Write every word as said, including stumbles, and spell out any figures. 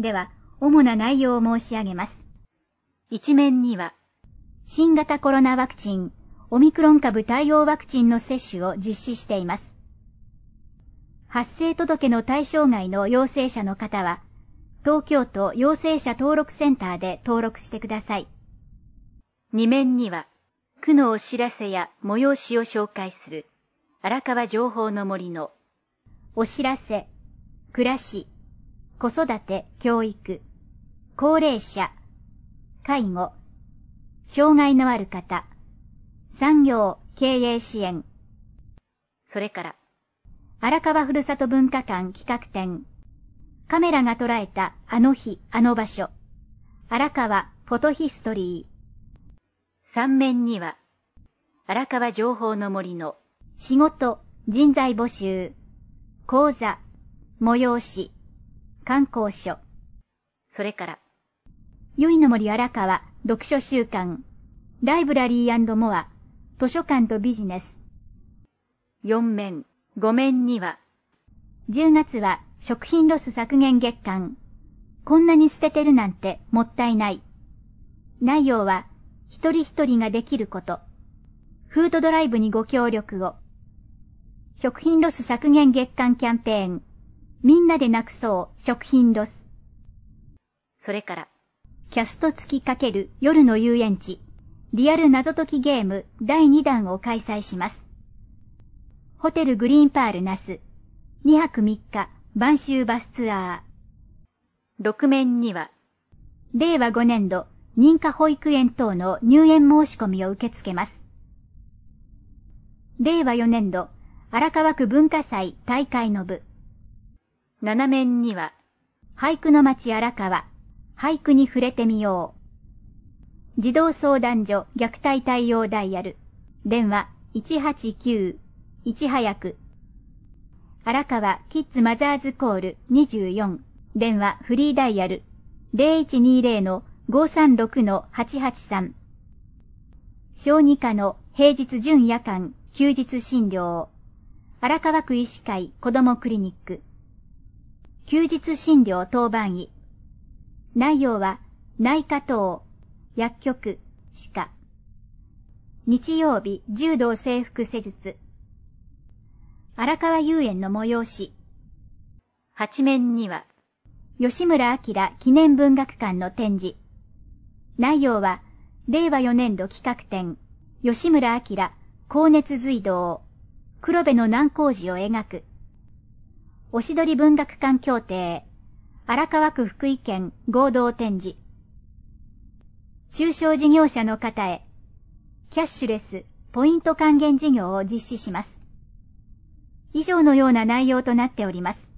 では、主な内容を申し上げます。一面には、新型コロナワクチン、オミクロン株対応ワクチンの接種を実施しています。発生届の対象外の陽性者の方は、東京都陽性者登録センターで登録してください。二面には、区のお知らせや催しを紹介する、荒川情報の森の、お知らせ、暮らし、子育て、教育、高齢者、介護、障害のある方、産業、経営支援、それから、荒川ふるさと文化館企画展、カメラが捉えたあの日、あの場所、荒川フォトヒストリー。三面には、荒川情報の森の仕事、人材募集、講座、催し、観光所、それから、ゆいの森荒川読書週間、ライブラリー&モア、図書館とビジネス。四面、五面には、じゅうがつは食品ロス削減月間、こんなに捨ててるなんてもったいない。内容は、一人一人ができること、フードドライブにご協力を。食品ロス削減月間キャンペーン、みんなでなくそう食品ロス。それから、キャスト付き×夜の遊園地、リアル謎解きゲームだいにだんを開催します。ホテルグリーンパール那須、にはくみっか晩秋バスツアー。六面には、れいわごねんど認可保育園等の入園申し込みを受け付けます。れいわよねんど荒川区文化祭大会の部。七面には、俳句の町荒川、俳句に触れてみよう。児童相談所虐待対応ダイヤル、電話いちはちきゅう、いち早く。荒川キッズマザーズコールにじゅうよん、電話フリーダイヤル ゼロいちにゼロのごさんろくのはちはちさん。小児科の平日準夜間休日診療、荒川区医師会子どもクリニック。休日診療当番医。内容は内科等、薬局、歯科。日曜日柔道整復施術。荒川遊園の催し。八面には、吉村明記念文学館の展示。内容は、れいわよねんど企画展、吉村明高熱隧道、黒部の難工事を描く。おしどり文学館協定、荒川区福井県合同展示。中小事業者の方へ、キャッシュレスポイント還元事業を実施します。以上のような内容となっております。